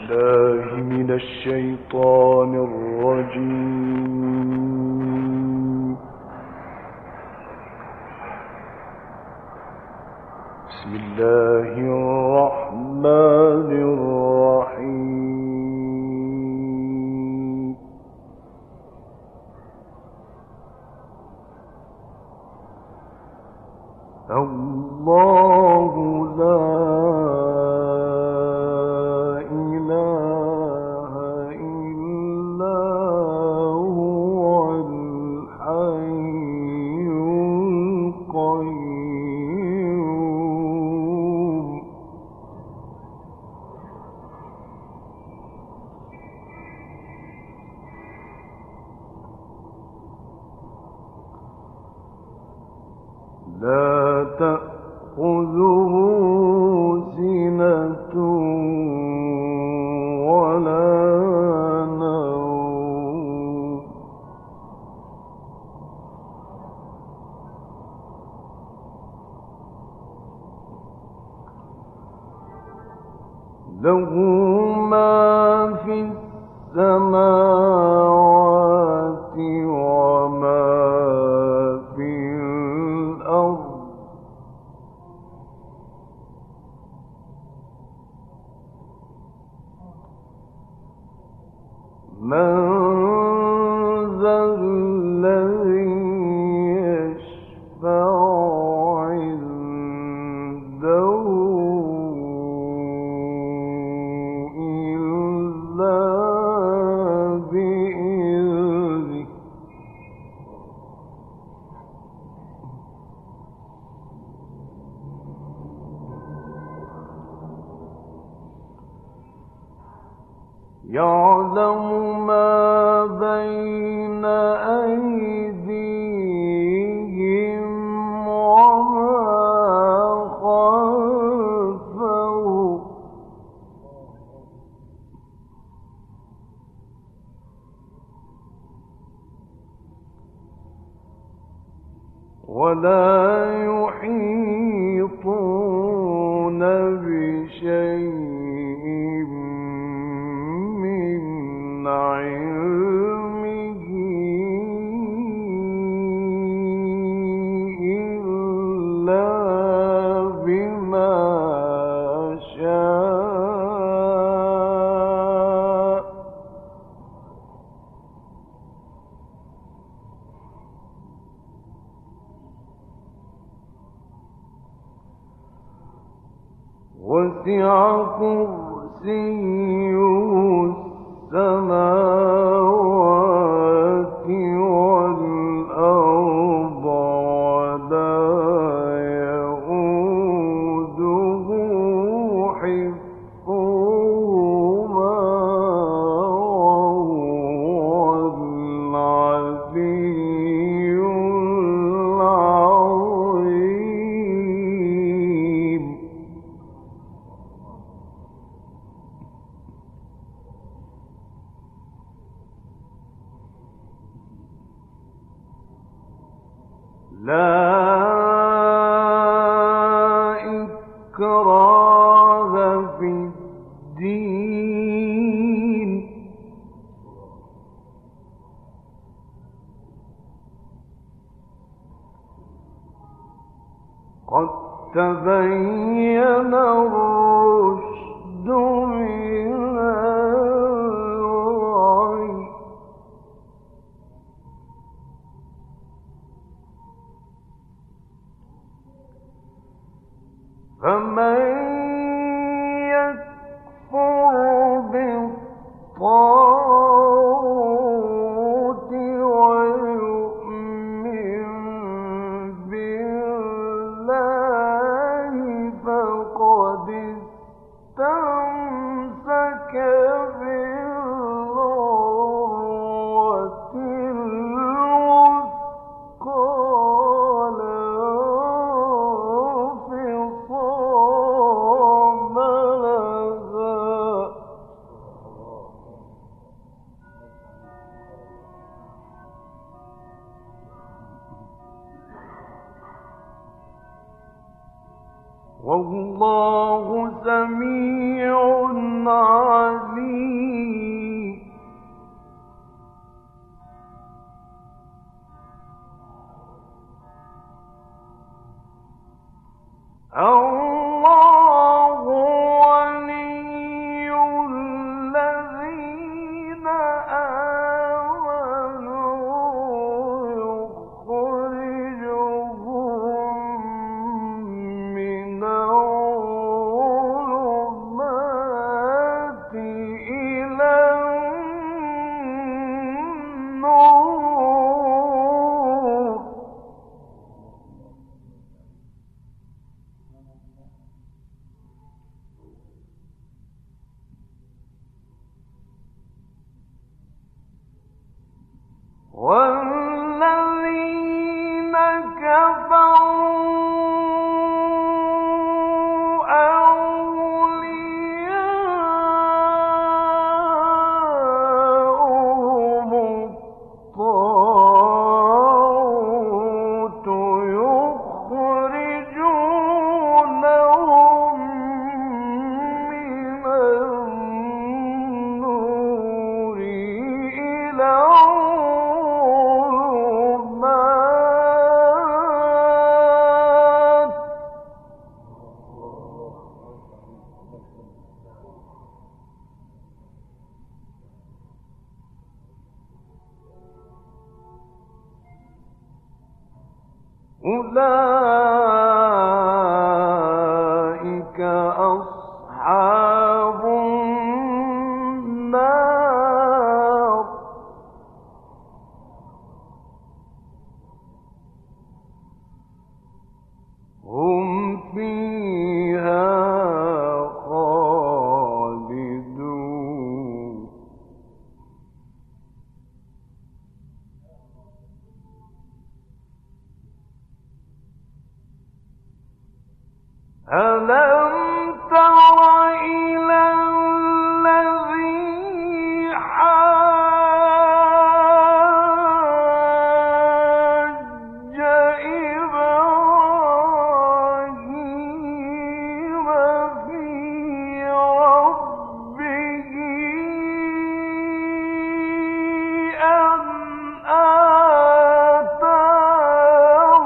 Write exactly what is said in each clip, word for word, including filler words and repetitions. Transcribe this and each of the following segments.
بالله من الشيطان الرجيم. بسم الله الرحمن الرحيم. الله لا لا تأخذه سنة ولا نوم له ما في السماوات وما في الأرض من ذا الذي يشفع عنده إلا بإذنه يعلم ما بين أيديهم وما خلفهم ولا يحيطون بشيء من علمه إلا بما شاء وسع كرسيه السماوات والأرض ولا يئوده حفظهما وهو العلي العظيم. لا إكراه في الدين قد تبين الرشد من الغي فمن يكفر بالطاغوت ويؤمن بالله فقد استمسك والذين كفروا أولياؤهم الطاغوت يخرجونهم من النور إلى الظلمات. أولئك أصحاب النار هم فيها خالدون. ألم تر إلى الذي حاج إبراهيم في ربه أن آتاه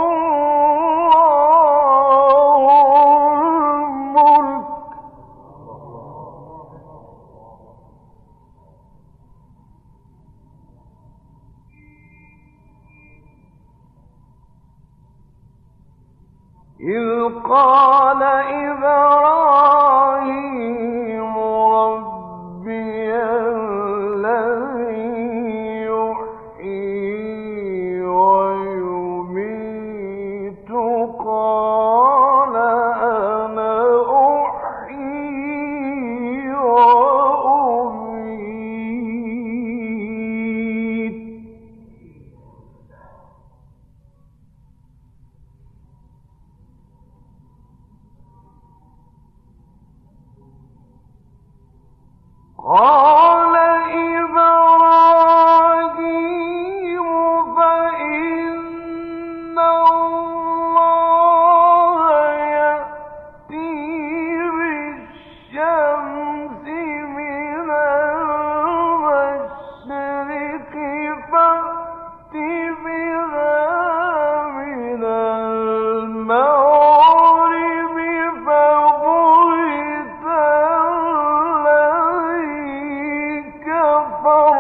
إذ قال إبراهيم ربي الذي يحيي ويميت قال أنا أحيي وأميت قال إبراهيم فإن الله يأتي بالشمس من المشرق فأت بها من المغرب فبهت الذي كفر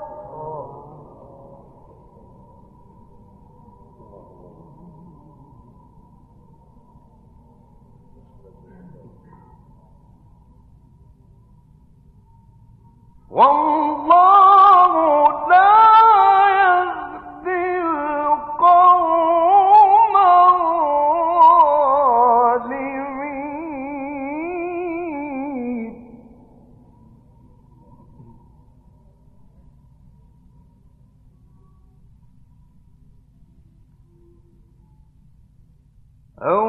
والله لا يهدي القوم الظالمين. أو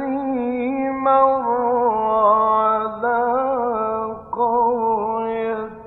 كالذي مر على قرية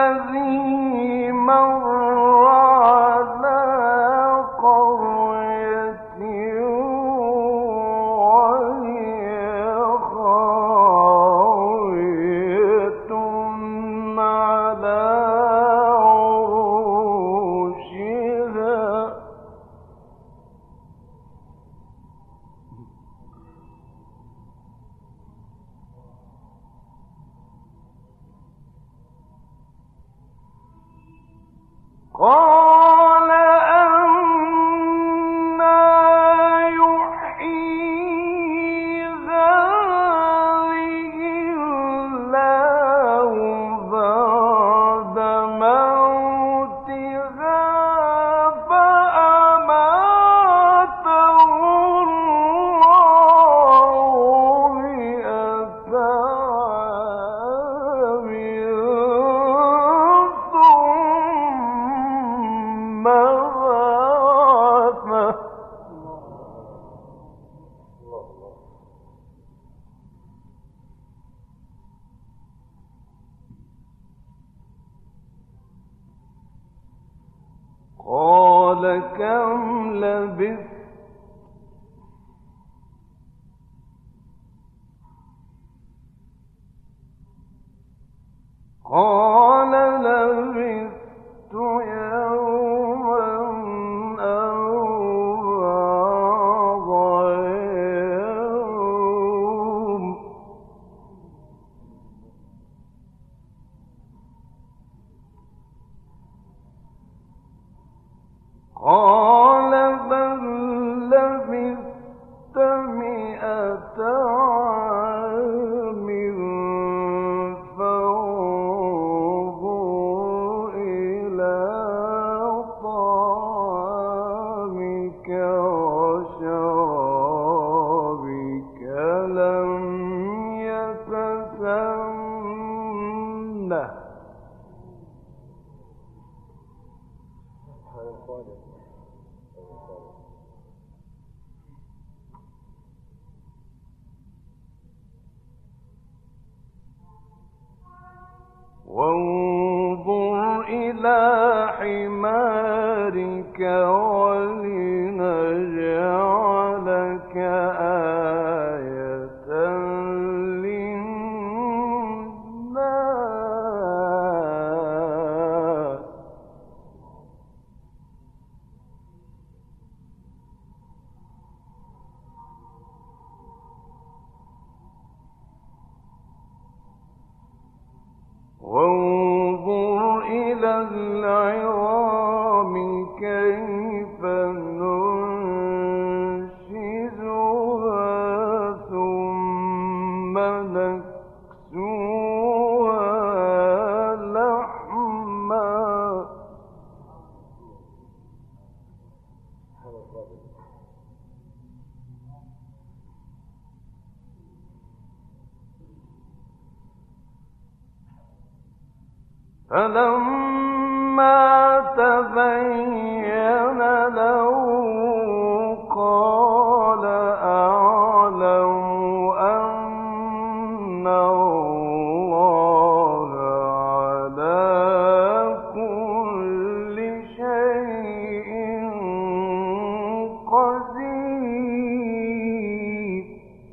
الذي مر على قرية وهي خاوية على عروشها قال أنى يحيي هذه الله بعد موتها فأماته الله مئة عام ثم بعثه قال كم لبثت قال لبثت يوما أو بعض يوم قال بل لبثت مئة عام فانظر إلى طعامك وشرابك لم يتسنه وانظر إلى حمارك ولنجعلك آية للناس وانظر إلى العظام كيف ننشزها ثم نكسوها لحما فلما تبين له قال أعلم أن الله على كل شيء قدير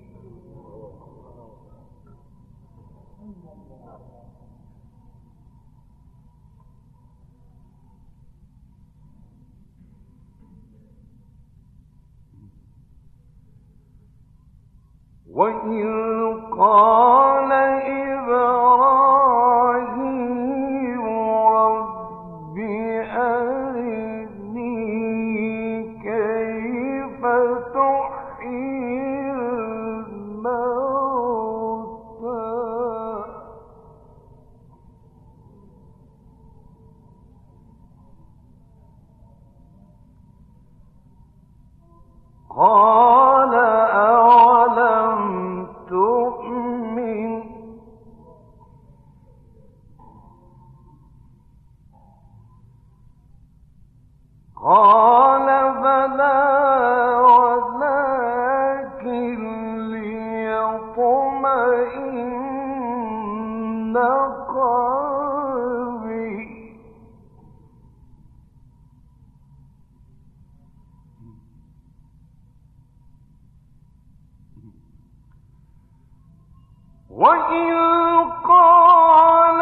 وإذ قال إبراهيم رب أرني كيف تحيي الموتى قال أولم تؤمن قال بلى ولكن ليطمئن قلبي وَإِذْ قَالَ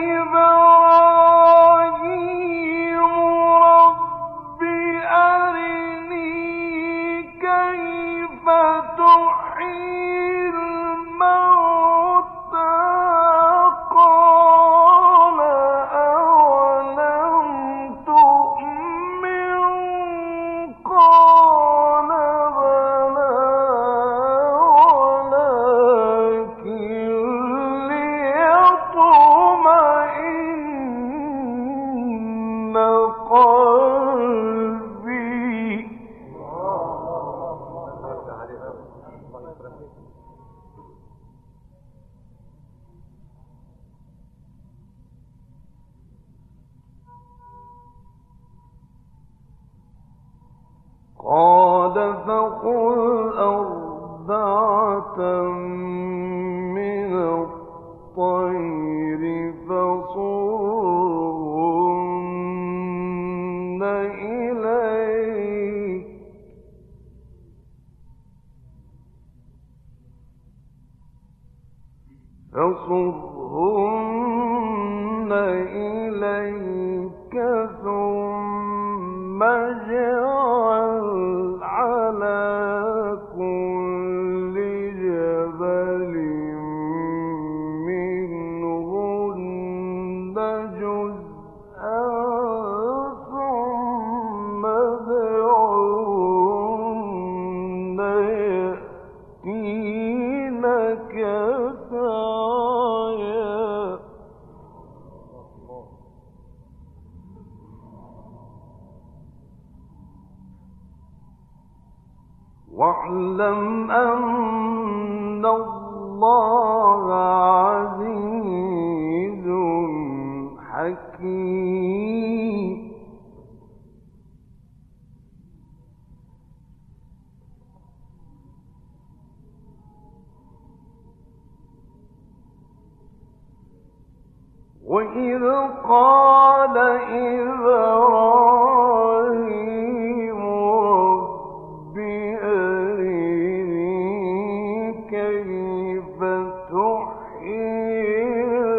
إِبْرَاهِيمُ رَبِّ أَرِنِي كَيْفَ تُحْيِي الْمَوْتَىٰ قَالَ أَوَلَمْ تُؤْمِن قَالَ بَلَىٰ وَلَٰكِن لِّيَطْمَئِنَّ قَلْبِي قَالَ فَخُذْ أَرْبَعَةً مِّنَ الطَّيْرِ فَصُرْهُنَّ إِلَيْكَ فَصُرْهُنَّ إِلَيْكَ ثُمَّ اجْعَلْ عَلَىٰ كُلِّ جَبَلٍ مِّنْهُنَّ جُزْءًا ثُمَّ ادْعُهُنَّ يَأْتِينَكَ سَعْيًا وَاعْلَمْ أَنَّ اللَّهَ عَزِيزٌ حَكِيمٌ وَإِذْ قَالَ إِبْرَاهِيمُ رَبِّ أَرِنِي كَيْفَ تُحْيِي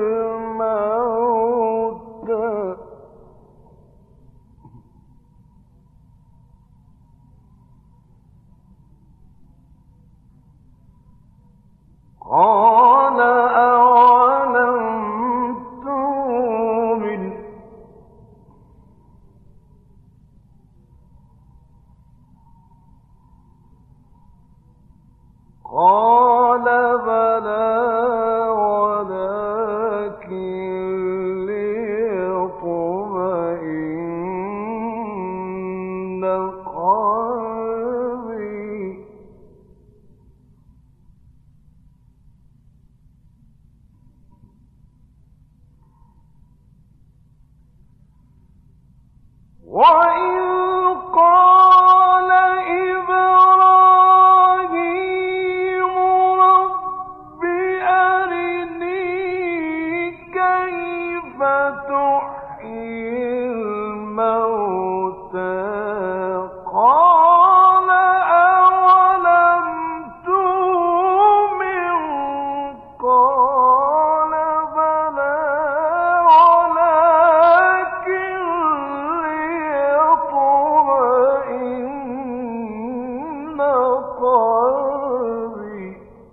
الْمَوْتَىٰ قَالَ أَوَلَمْ تُؤْمِنْ قَالَ بَلَىٰ وَلَٰكِن لِّيَطْمَئِنَّ قَلْبِي وَإِذْ قَالَ إِبْرَاهِيمُ رَبِّ أَرِنِي كَيْفَ تُحْيِي الْمَوْتَىٰ قَالَ أَوَلَمْ تُؤْمِن قَالَ بَلَىٰ وَلَٰكِن لِّيَطْمَئِنَّ قَلْبِي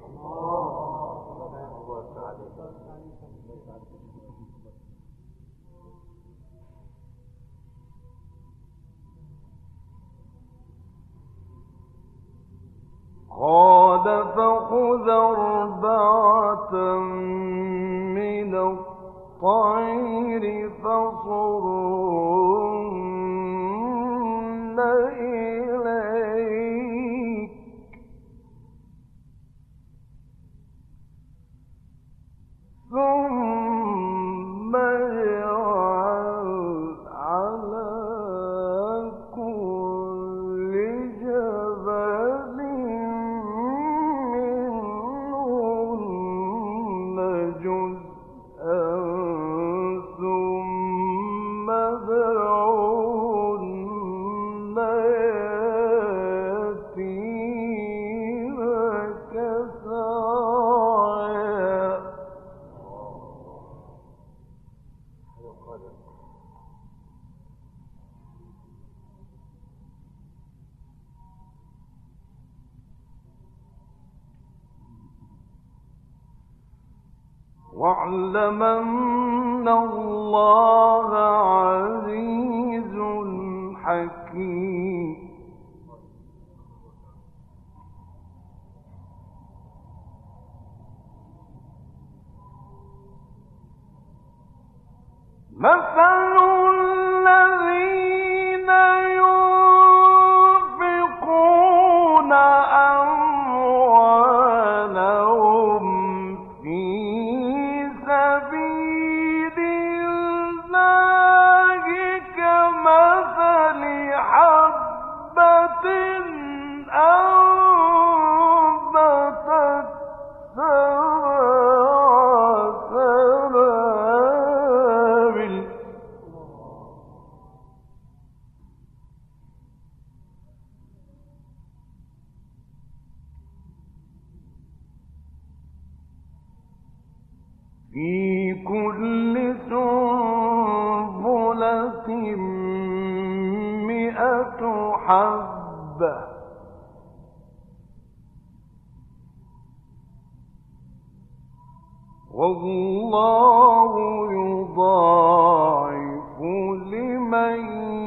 قَالَ فَخُذْ أَرْبَعَةً مِّنَ الطَّيْرِ فَصُرْهُنَّ إِلَيْكَ ثُمَّ اجْعَلْ عَلَىٰ كُلِّ جَبَلٍ مِّنْهُنَّ جُزْءًا ثُمَّ واعلم أن الله عزيز حكيم. مثل الذين ينفقون أموالهم في سبيل الله كمثل حبة أنبتت في كل سنبلة مئة حبة والله يضاعف لمن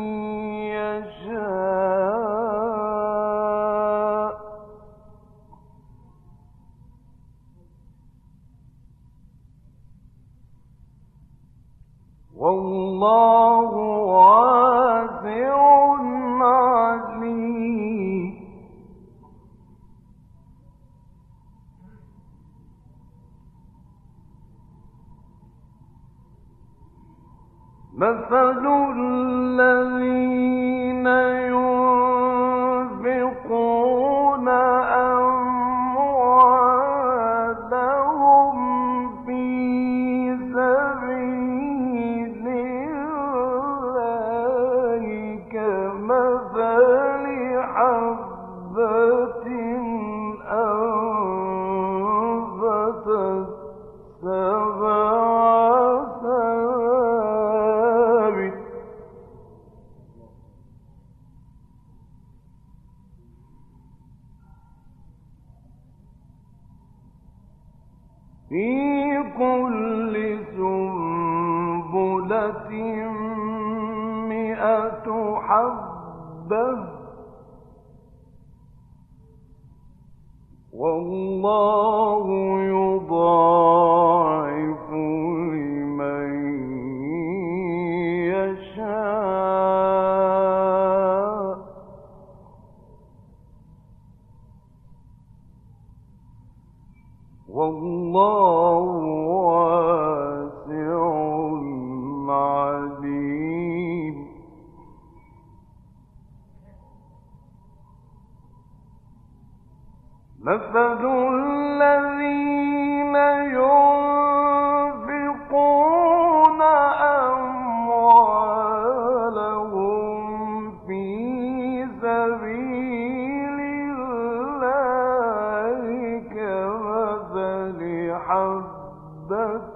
يشاء والله واسع عليم. مثل الذين ينفقون أموالهم في سبيل الله كمثل حبة أنبتت سبع في كل سنبلة مئة حبة والله يضاعف لمن يشاء والله واسع عليم. مثل الذين ينفقون أموالهم في سبيل الله كمثل حبة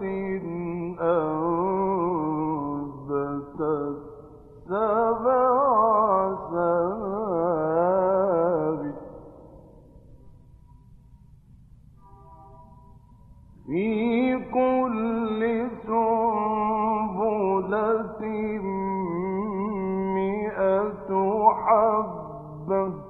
أنبتت سبع سنابل في كل سنبلة مئة حبة